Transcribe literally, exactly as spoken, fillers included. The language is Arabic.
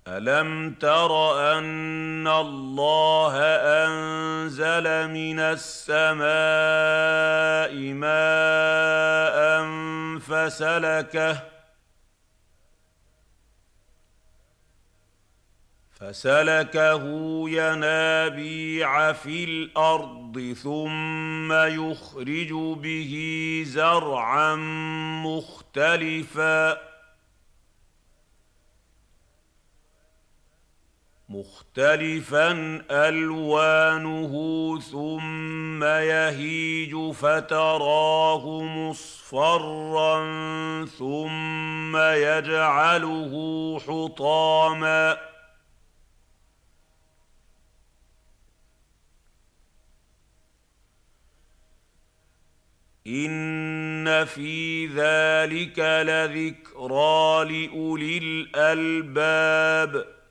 أَلَمْ تَرَ أَنَّ اللَّهَ أَنزَلَ مِنَ السَّمَاءِ مَاءً فَسَلَكَهُ فَسَلَكَهُ يَنَابِيعَ فِي الْأَرْضِ ثُمَّ يُخْرِجُ بِهِ زَرْعًا مُّخْتَلِفًا مختلفا ألوانه ثم يهيج فتراه مصفرا ثم يجعله حطاما إن في ذلك لذكرى لأولي الألباب